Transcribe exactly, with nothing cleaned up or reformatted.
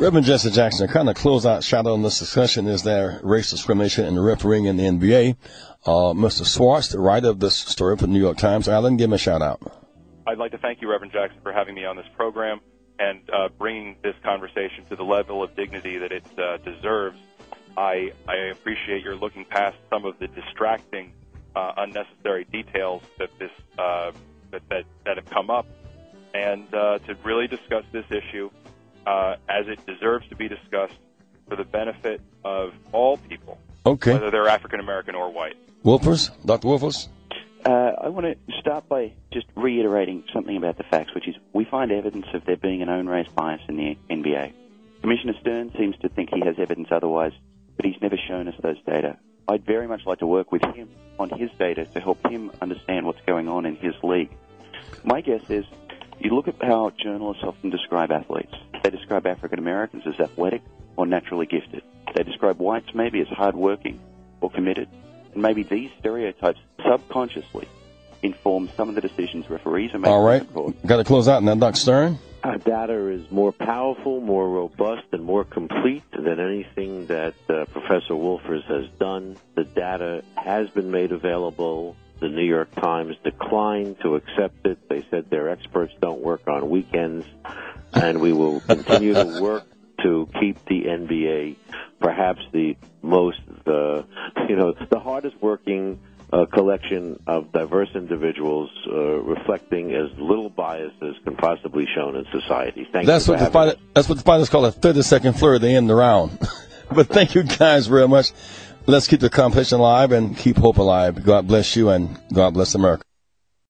Reverend Jesse Jackson, to kind of close out, shout out on this discussion, is there race discrimination in the refereeing in the N B A? Uh, Mister Schwartz, the writer of this story for the New York Times. Alan, give him a shout out. I'd like to thank you, Reverend Jackson, for having me on this program and uh, bringing this conversation to the level of dignity that it uh, deserves. I, I appreciate your looking past some of the distracting, uh, unnecessary details that this uh, that, that that have come up, and uh, to really discuss this issue uh, as it deserves to be discussed for the benefit of all people, okay, whether they're African American or white. Wolfers, Doctor Wolfers. Uh, I want to start by just reiterating something about the facts, which is we find evidence of there being an own race bias in the N B A. Commissioner Stern seems to think he has evidence otherwise, but he's never shown us those data. I'd very much like to work with him on his data to help him understand what's going on in his league. My guess is you look at how journalists often describe athletes. They describe African Americans as athletic or naturally gifted. They describe whites maybe as hardworking or committed. And maybe these stereotypes subconsciously inform some of the decisions referees are making. All right. Got to close out now, Doctor Stern. Our data is more powerful, more robust, and more complete than anything that uh, Professor Wolfers has done. The data has been made available. The New York Times declined to accept it. They said their experts don't work on weekends, and we will continue to work to keep the N B A perhaps the most, uh, you know, the hardest working uh, collection of diverse individuals uh, reflecting as little bias as can possibly shown in society. Thank that's you what for the fight, That's what the fighters call a thirty-second flurry at the end of the round. But thank you guys very much. Let's keep the competition alive and keep hope alive. God bless you and God bless America.